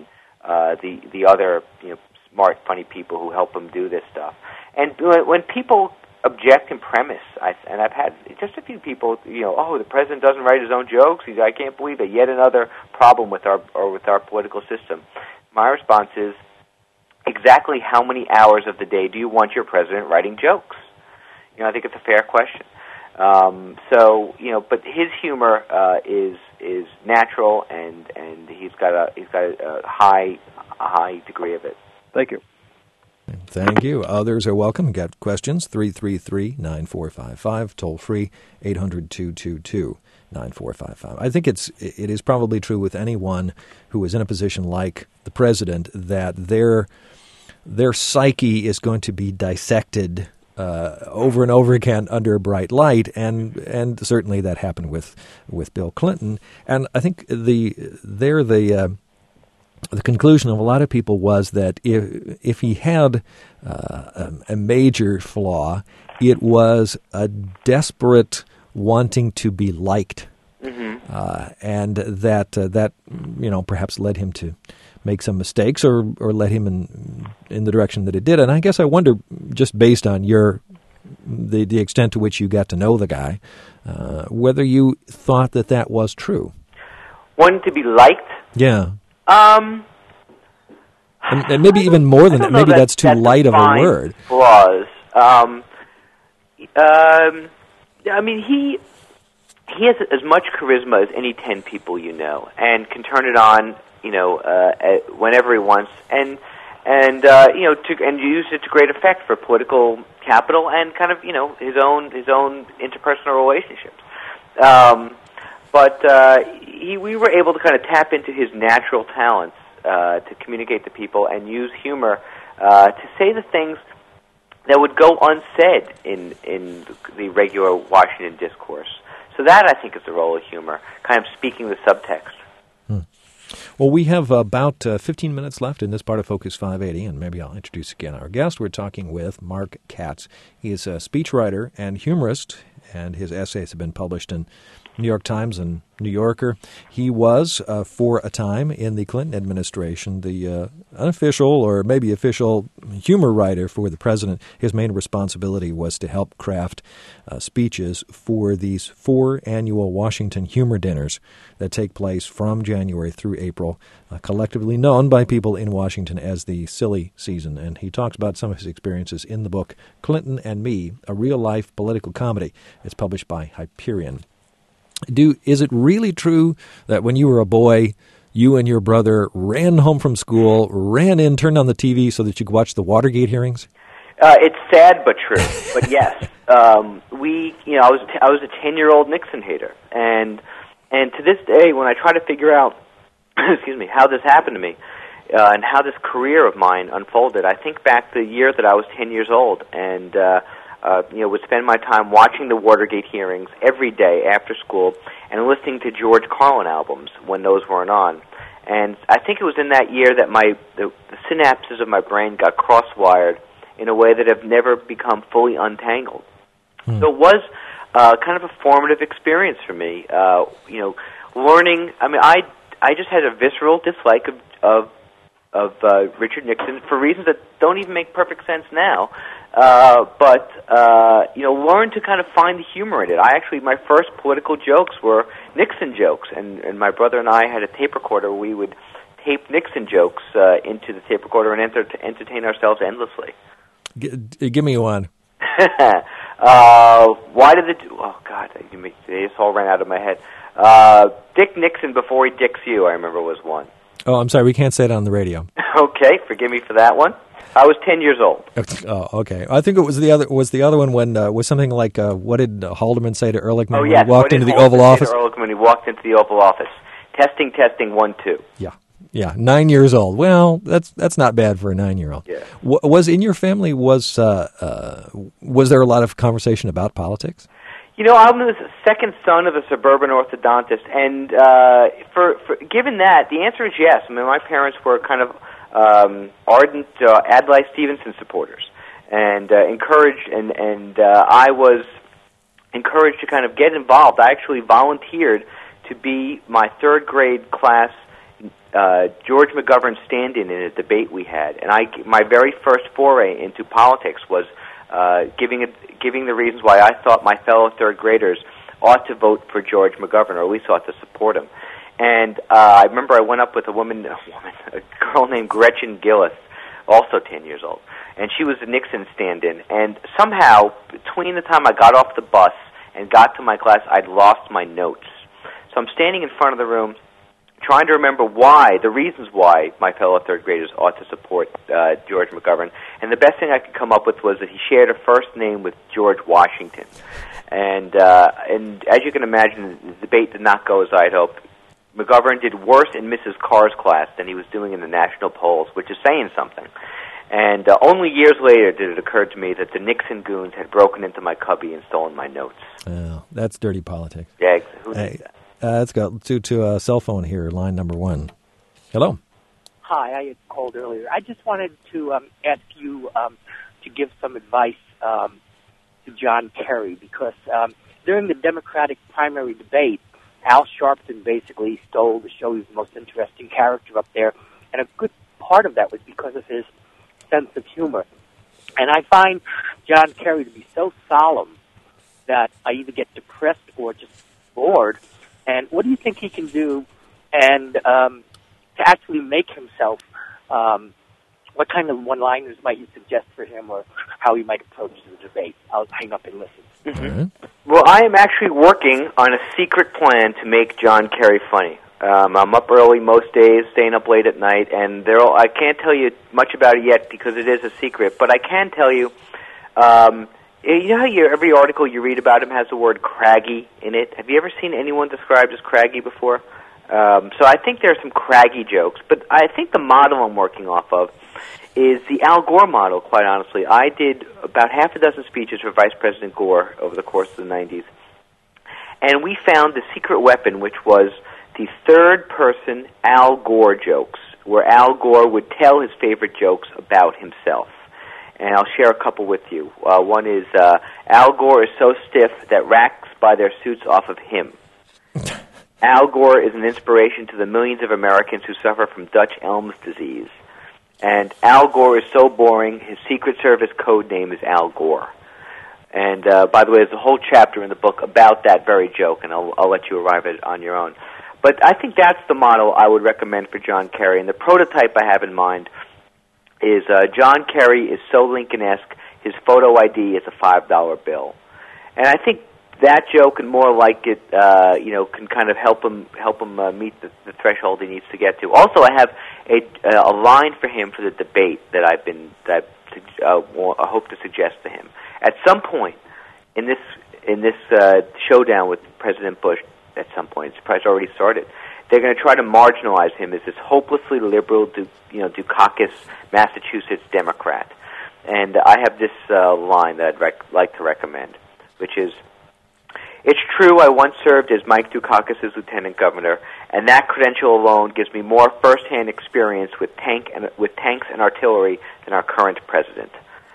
S3: uh, the the other you know smart, funny people who help him do this stuff. And when people object in premise, I, and I've had just a few people, you know, oh, the president doesn't write his own jokes. He's, I can't believe it. Yet another problem with our or with our political system. My response is, exactly how many hours of the day do you want your president writing jokes? You know, I think it's a fair question. Um, so, you know, but his humor uh, is is natural, and, and he's got a he's got a, a high a high degree of it.
S6: Thank you.
S2: Thank you. Others are welcome. Got questions? three three three, nine four five five, toll free, eight hundred, two two two, nine four five five. I think it's it is probably true with anyone who is in a position like the president that their their psyche is going to be dissected uh, over and over again under a bright light, and and certainly that happened with with Bill Clinton. And I think the they're the uh, The conclusion of a lot of people was that if if he had uh, a, a major flaw, it was a desperate wanting to be liked, mm-hmm. uh, and that uh, that you know perhaps led him to make some mistakes, or or led him in in the direction that it did. And I guess I wonder, just based on your the the extent to which you got to know the guy, uh, whether you thought that that was true.
S3: Wanting to be liked?
S2: Yeah.
S3: Um,
S2: and, and maybe even more than that. Maybe
S3: that,
S2: that's too
S3: that
S2: light of a word.
S3: Flaws. Um, um, I mean, he he has as much charisma as any ten people you know, and can turn it on, you know, uh, whenever he wants, and and uh, you know, to and use it to great effect for political capital and kind of you know his own his own interpersonal relationships. Um, But uh, he, we were able to kind of tap into his natural talents uh, to communicate to people and use humor uh, to say the things that would go unsaid in in the regular Washington discourse. So that, I think, is the role of humor, kind of speaking the subtext.
S2: Hmm. Well, we have about uh, fifteen minutes left in this part of Focus five eighty, and maybe I'll introduce again our guest. We're talking with Mark Katz. He is a speechwriter and humorist, and his essays have been published in New York Times and New Yorker. He was, uh, for a time in the Clinton administration, the uh, unofficial or maybe official humor writer for the president. His main responsibility was to help craft uh, speeches for these four annual Washington humor dinners that take place from January through April, uh, collectively known by people in Washington as the silly season. And he talks about some of his experiences in the book Clinton and Me, a real-life political comedy. It's published by Hyperion. Do is it really true that when you were a boy, you and your brother ran home from school, ran in, turned on the T V so that you could watch the Watergate hearings?
S3: Uh, it's sad but true. But yes, um, we. You know, I was t- I was a ten-year-old Nixon hater, and and to this day, when I try to figure out, excuse me, how this happened to me, uh, and how this career of mine unfolded, I think back to the year that I was ten years old, and. Uh, Uh, you know, would spend my time watching the Watergate hearings every day after school and listening to George Carlin albums when those weren't on. And I think it was in that year that my the, the synapses of my brain got cross-wired in a way that have never become fully untangled. Hmm. So it was uh, kind of a formative experience for me. Uh, you know, learning. I mean, I I just had a visceral dislike of of, of uh, Richard Nixon for reasons that don't even make perfect sense now. Uh, but, uh, you know, learn to kind of find the humor in it. I actually, my first political jokes were Nixon jokes, and, and my brother and I had a tape recorder. We would tape Nixon jokes uh, into the tape recorder and enter, to entertain ourselves endlessly.
S2: G- give me one.
S3: uh, why did the... Oh, God, they just all ran out of my head. Uh, Dick Nixon before he dicks you, I remember, was one.
S2: Oh, I'm sorry, we can't say it on the radio.
S3: Okay, forgive me for that one. I was ten years old.
S2: Oh, okay. I think it was the other was the other one when uh, was something like uh, what did Haldeman say to Ehrlichman
S3: oh,
S2: when
S3: yes.
S2: he walked into the Oval Office?
S3: To Ehrlichman when he walked into the Oval Office. Testing, testing, one, two.
S2: Yeah, yeah. Nine years old. Well, that's that's not bad for a nine-year-old.
S3: Yeah.
S2: W- was in your family was uh, uh, was there a lot of conversation about politics?
S3: You know, I'm the second son of a suburban orthodontist, and uh, for, for given that, the answer is yes. I mean, my parents were kind of Um, ardent uh, Adlai Stevenson supporters, and uh, encouraged, and and uh, I was encouraged to kind of get involved. I actually volunteered to be my third grade class uh, George McGovern stand-in in a debate we had, and I, my very first foray into politics was uh, giving it, giving the reasons why I thought my fellow third graders ought to vote for George McGovern, or at least ought to support him. And uh, I remember I went up with a woman, a woman, a girl named Gretchen Gillis, also ten years old, and she was a Nixon stand-in. And somehow, between the time I got off the bus and got to my class, I'd lost my notes. So I'm standing in front of the room, trying to remember why, the reasons why my fellow third graders ought to support uh, George McGovern. And the best thing I could come up with was that he shared a first name with George Washington. And uh, and as you can imagine, the debate did not go as I had hoped. McGovern did worse in Missus Carr's class than he was doing in the national polls, which is saying something. And uh, only years later did it occur to me that the Nixon goons had broken into my cubby and stolen my notes.
S2: Oh, that's dirty politics.
S3: Yeah, who
S2: hey,
S3: did that?
S2: Uh, let's go to, to a cell phone here, line number one. Hello.
S5: Hi, I had called earlier. I just wanted to um, ask you um, to give some advice um, to John Kerry, because um, during the Democratic primary debate, Al Sharpton basically stole the show. He was the most interesting character up there, and a good part of that was because of his sense of humor. And I find John Kerry to be so solemn that I either get depressed or just bored. And what do you think he can do and um, to actually make himself, um, what kind of one-liners might you suggest for him, or how he might approach the debate? I'll hang up and listen.
S3: Mm-hmm. Right. Well, I am actually working on a secret plan to make John Kerry funny. Um, I'm up early most days, staying up late at night, and there I can't tell you much about it yet because it is a secret, but I can tell you, um, you know how you, every article you read about him has the word craggy in it? Have you ever seen anyone described as craggy before? Um, so I think there are some craggy jokes, but I think the model I'm working off of is the Al Gore model, quite honestly. I did about half a dozen speeches for Vice President Gore over the course of the nineties, and we found the secret weapon, which was the third-person Al Gore jokes, where Al Gore would tell his favorite jokes about himself. And I'll share a couple with you. Uh, one is, uh, Al Gore is so stiff that rats buy their suits off of him. Al Gore is an inspiration to the millions of Americans who suffer from Dutch Elms disease. And Al Gore is so boring, his Secret Service code name is Al Gore. And, uh, by the way, there's a whole chapter in the book about that very joke, and I'll, I'll let you arrive at it on your own. But I think that's the model I would recommend for John Kerry. And the prototype I have in mind is uh, John Kerry is so Lincoln-esque, his photo I D is a five dollar bill. And I think that joke and more like it, uh, you know, can kind of help him help him uh, meet the, the threshold he needs to get to. Also, I have a, uh, a line for him for the debate that I've been that I uh, hope to suggest to him. At some point in this in this uh, showdown with President Bush, at some point, it's probably already started, they're going to try to marginalize him as this hopelessly liberal, du, you know, Dukakis, Massachusetts Democrat. And I have this uh, line that I'd rec- like to recommend, which is, "It's true I once served as Mike Dukakis' lieutenant governor, and that credential alone gives me more first-hand experience with tank and with tanks and artillery than our current president."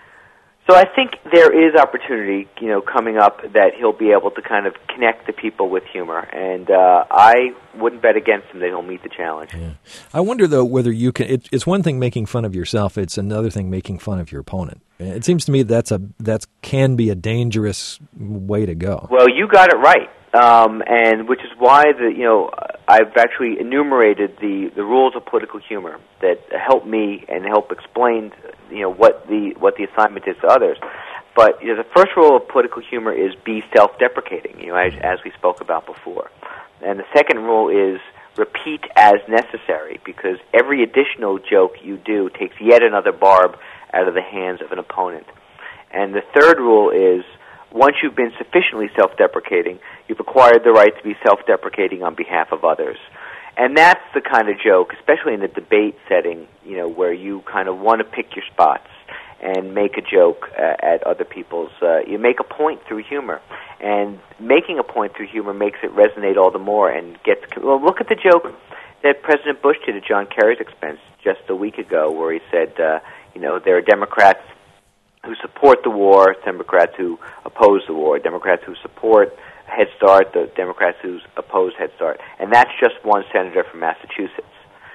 S3: So I think there is opportunity, you know, coming up that he'll be able to kind of connect the people with humor, and uh, I wouldn't bet against him that he'll meet the challenge.
S2: Yeah. I wonder, though, whether you can. It, it's one thing making fun of yourself; it's another thing making fun of your opponent. It seems to me that's a that's can be a dangerous way to go.
S3: Well, you got it right, um, and which is why the you know I've actually enumerated the, the rules of political humor that help me and help explain you know what the what the assignment is to others. But you know, the first rule of political humor is be self-deprecating, you know, as, as we spoke about before. And the second rule is repeat as necessary, because every additional joke you do takes yet another barb out of the hands of an opponent. And the third rule is, once you've been sufficiently self-deprecating, you've acquired the right to be self-deprecating on behalf of others. And that's the kind of joke, especially in the debate setting, you know, where you kind of want to pick your spots and make a joke uh, at other people's. Uh, you make a point through humor, and making a point through humor makes it resonate all the more. And gets well. Look at the joke that President Bush did at John Kerry's expense just a week ago, where he said, uh, you know, there are Democrats who support the war, Democrats who oppose the war, Democrats who support Head Start, the Democrats who oppose Head Start, and that's just one senator from Massachusetts.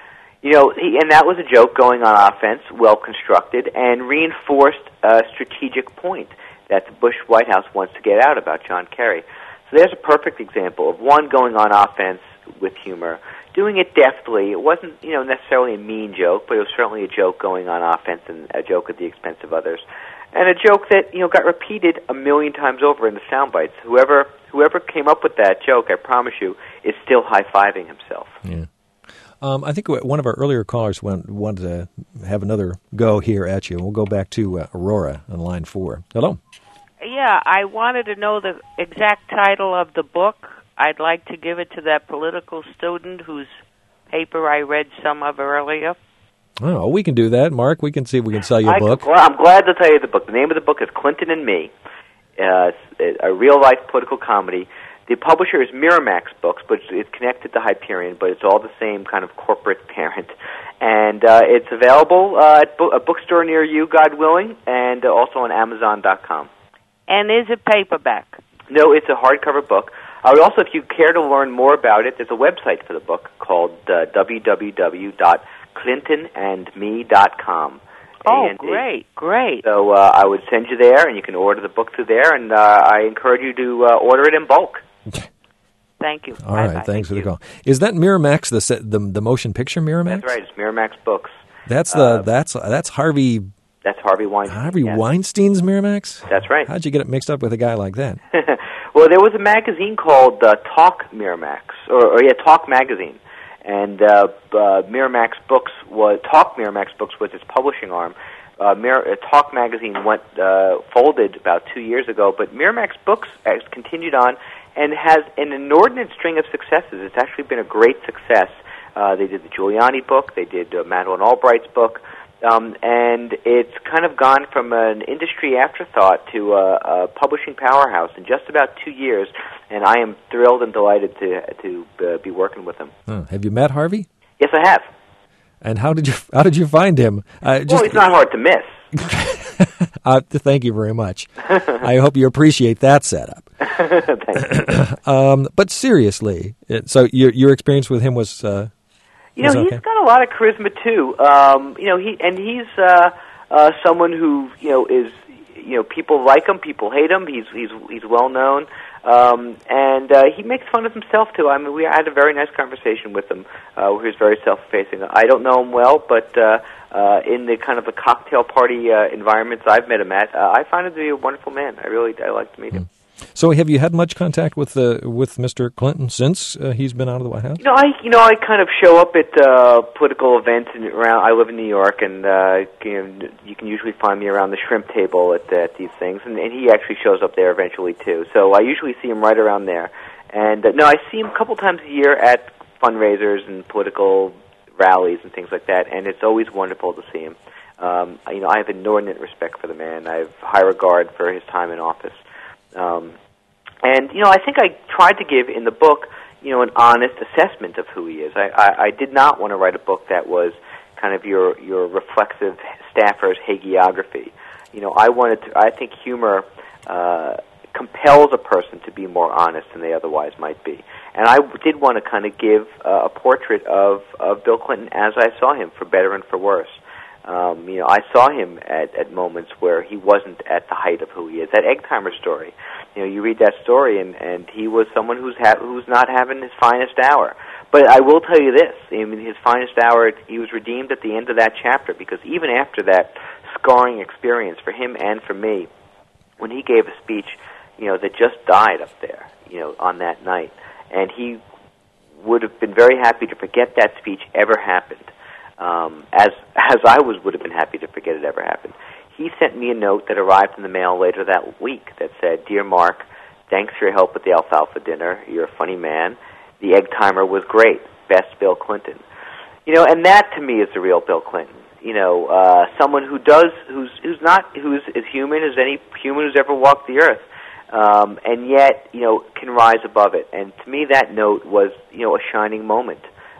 S3: You know, he, and that was a joke going on offense, well constructed, and reinforced a strategic point that the Bush White House wants to get out about John Kerry. So there's a perfect example of one going on offense with humor, doing it deftly. It wasn't, you know, necessarily a mean joke, but it was certainly a joke going on offense and a joke at the expense of others, and a joke that, you know, got repeated a million times over in the sound bites. Whoever whoever came up with that joke, I promise you, is still high-fiving himself.
S2: Yeah. Um, I think one of our earlier callers went, wanted to have another go here at you. We'll go back to uh, Aurora on line four. Hello.
S4: Yeah, I wanted to know the exact title of the book. I'd like to give it to that political student whose paper I read some of earlier.
S2: Oh, we can do that, Mark. We can see if we can sell you a
S3: I,
S2: book.
S3: Well, I'm glad to tell you the book. The name of the book is Clinton and Me, uh, a real-life political comedy. The publisher is Miramax Books, but it's connected to Hyperion, but it's all the same kind of corporate parent. And uh, it's available uh, at bo- a bookstore near you, God willing, and uh, also on Amazon dot com.
S4: And is it paperback?
S3: No, it's a hardcover book. I would also, if you care to learn more about it, there's a website for the book called uh, w w w dot clinton and me dot com.
S4: Oh,
S3: and
S4: great,
S3: it,
S4: great.
S3: So uh, I would send you there, and you can order the book through there, and uh, I encourage you to uh, order it in bulk.
S4: Thank you.
S2: All right,
S4: Bye-bye.
S2: thanks
S3: Thank
S2: for the
S3: you.
S2: call. Is that Miramax, the set, the the motion picture Miramax?
S3: That's right. It's Miramax Books.
S2: That's the
S3: Uh,
S2: that's that's Harvey
S3: That's Harvey Weinstein.
S2: Harvey
S3: yes.
S2: Weinstein's Miramax?
S3: That's right.
S2: How'd you get it mixed up with a guy like that?
S3: Well, there was a magazine called uh, Talk Miramax, or, or yeah, Talk Magazine, and uh, uh, Miramax Books was Talk Miramax Books was its publishing arm. Uh, Mir- uh, Talk Magazine went uh, folded about two years ago, but Miramax Books has continued on and has an inordinate string of successes. It's actually been a great success. Uh, they did the Giuliani book, they did uh, Madeleine Albright's book, um, and it's kind of gone from an industry afterthought to a, a publishing powerhouse in just about two years, and I am thrilled and delighted to to uh, be working with them.
S2: Huh. Have you met Harvey?
S3: Yes, I have.
S2: And how did you how did you find him? Uh, just,
S3: Well, it's not hard to miss.
S2: uh, thank you very much. I hope you appreciate that setup.
S3: Thanks.
S2: Um, but seriously, it, so your your experience with him was. Uh,
S3: You know,
S2: was
S3: he's
S2: okay?
S3: got a lot of charisma too. Um, you know, he and he's uh, uh, someone who you know is you know people like him, people hate him. He's he's he's well known, um, and uh, he makes fun of himself too. I mean, we had a very nice conversation with him, uh, where he's very self-effacing. I don't know him well, but uh, uh, in the kind of the cocktail party uh, environments I've met him at, uh, I find him to be a wonderful man. I really I like to meet him.
S2: So, have you had much contact with uh, with Mister Clinton since uh, he's been out of the White House?
S3: You know, I you know I kind of show up at uh, political events and around. I live in New York, and uh, you know, you can usually find me around the shrimp table at, at these things, and, and he actually shows up there eventually too. So I usually see him right around there. And uh, no, I see him a couple times a year at fundraisers and political rallies and things like that, and it's always wonderful to see him. Um, you know, I have inordinate respect for the man. I have high regard for his time in office. Um, and, you know, I think I tried to give in the book, you know, an honest assessment of who he is. I, I, I did not want to write a book that was kind of your, your reflexive staffer's hagiography. You know, I wanted to, I think humor uh, compels a person to be more honest than they otherwise might be. And I did want to kind of give uh, a portrait of, of Bill Clinton as I saw him, for better and for worse. Um, you know, I saw him at, at moments where he wasn't at the height of who he is. That Eggtimer story, you know, you read that story, and, and he was someone who's ha- who's not having his finest hour. But I will tell you this: I mean, his finest hour, he was redeemed at the end of that chapter, because even after that scarring experience for him and for me, when he gave a speech, you know, that just died up there, you know, on that night, and he would have been very happy to forget that speech ever happened. Um, as as I was would have been happy to forget it ever happened. He sent me a note that arrived in the mail later that week that said, "Dear Mark, thanks for your help with the alfalfa dinner. You're a funny man. The egg timer was great. Best, Bill Clinton." You know, and that to me is the real Bill Clinton. You know, uh, someone who does, who's who's not, who's as human as any human who's ever walked the earth, um, and yet you know can rise above it. And to me, that note was you know a shining moment.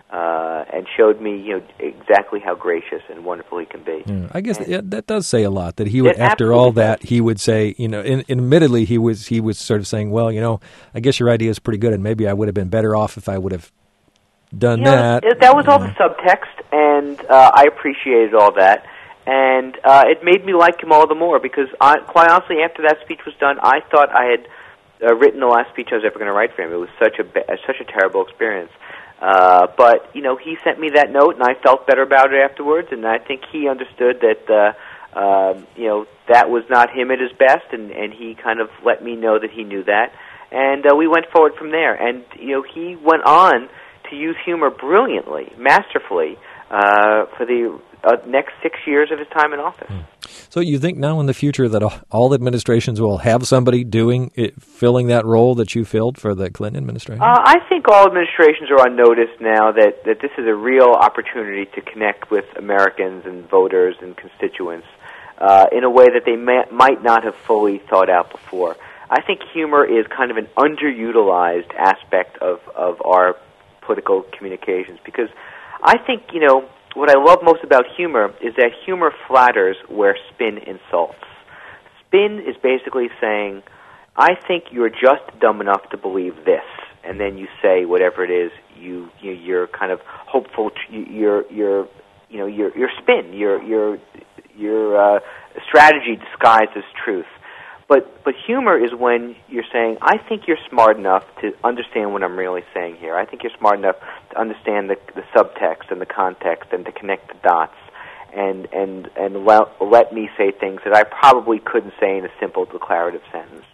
S3: Uh, and showed me, you know, exactly how gracious and wonderful he can be.
S2: Yeah, I guess
S3: and,
S2: that, that does say a lot. That he would, after all that, does. he would say, you know, in, admittedly, he was he was sort of saying, well, you know, I guess your idea is pretty good, and maybe I would have been better off if I would have done
S3: you know,
S2: that.
S3: It, that was all
S2: yeah.
S3: the subtext, and uh, I appreciated all that. And uh, it made me like him all the more because, I, quite honestly, after that speech was done, I thought I had uh, written the last speech I was ever going to write for him. It was such a ba- such a terrible experience. Uh, but you know, he sent me that note, and I felt better about it afterwards. And I think he understood that uh, uh, you know that was not him at his best, and, and he kind of let me know that he knew that. And uh, we went forward from there. And you know, he went on to use humor brilliantly, masterfully uh, for the Uh, next six years of his time in office.
S2: So you think now in the future that all administrations will have somebody doing it, filling that role that you filled for the Clinton administration?
S3: Uh, I think all administrations are on notice now that, that this is a real opportunity to connect with Americans and voters and constituents uh, in a way that they may, might not have fully thought out before. I think humor is kind of an underutilized aspect of, of our political communications because I think, you know, what I love most about humor is that humor flatters where spin insults. Spin is basically saying, I think you're just dumb enough to believe this, and then you say whatever it is you, you you're kind of hopeful. Your your you know your your spin, your your your uh, strategy disguised as truth. But but humor is when you're saying, I think you're smart enough to understand what I'm really saying here. I think you're smart enough to understand the, the subtext and the context and to connect the dots and and and let, let me say things that I probably couldn't say in a simple declarative sentence.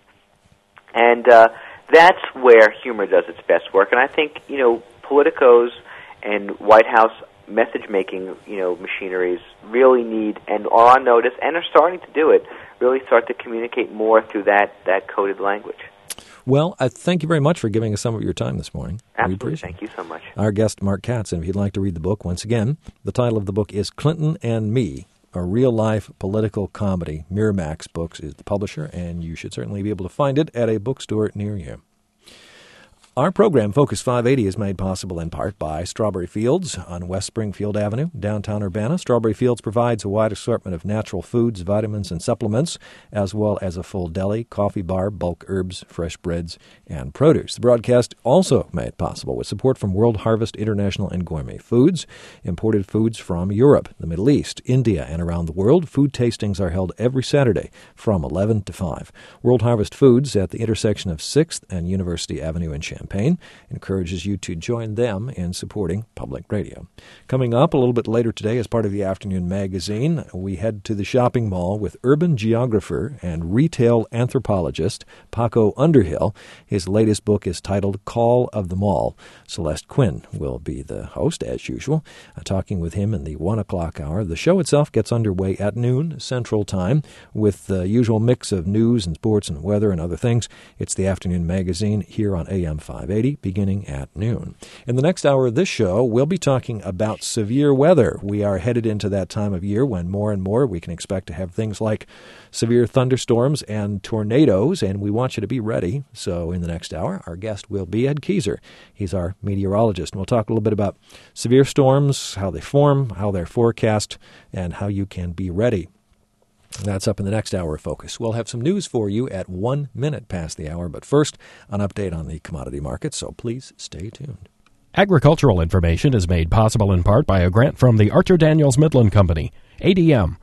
S3: And uh, that's where humor does its best work. And I think, you know, politicos and White House message-making, you know, machineries really need and are on notice and are starting to do it, really start to communicate more through that, that coded language.
S2: Well, I thank you very much for giving us some of your time this morning.
S3: Absolutely. Thank you so much.
S2: Our guest, Mark Katz, and if you'd like to read the book, once again, the title of the book is Clinton and Me, a real-life political comedy. Miramax Books is the publisher, and you should certainly be able to find it at a bookstore near you. Our program, Focus five eighty, is made possible in part by Strawberry Fields on West Springfield Avenue, downtown Urbana. Strawberry Fields provides a wide assortment of natural foods, vitamins, and supplements, as well as a full deli, coffee bar, bulk herbs, fresh breads, and produce. The broadcast also made possible with support from World Harvest International and Gourmet Foods, imported foods from Europe, the Middle East, India, and around the world. Food tastings are held every Saturday from eleven to five. World Harvest Foods at the intersection of sixth and University Avenue in Champaign encourages you to join them in supporting public radio. Coming up a little bit later today as part of the Afternoon Magazine, we head to the shopping mall with urban geographer and retail anthropologist Paco Underhill. His latest book is titled Call of the Mall. Celeste Quinn will be the host, as usual, uh, talking with him in the one o'clock hour. The show itself gets underway at noon Central Time with the usual mix of news and sports and weather and other things. It's the Afternoon Magazine here on A M five eighty, beginning at noon. In the next hour of this show, we'll be talking about severe weather. We are headed into that time of year when more and more we can expect to have things like severe thunderstorms and tornadoes, and we want you to be ready. So in the next hour, our guest will be Ed Keyser. He's our meteorologist, and we'll talk a little bit about severe storms, how they form, how they're forecast, and how you can be ready. That's up in the next hour of Focus. We'll have some news for you at one minute past the hour, but first, an update on the commodity market, so please stay tuned.
S1: Agricultural information is made possible in part by a grant from the Archer Daniels Midland Company. A D M,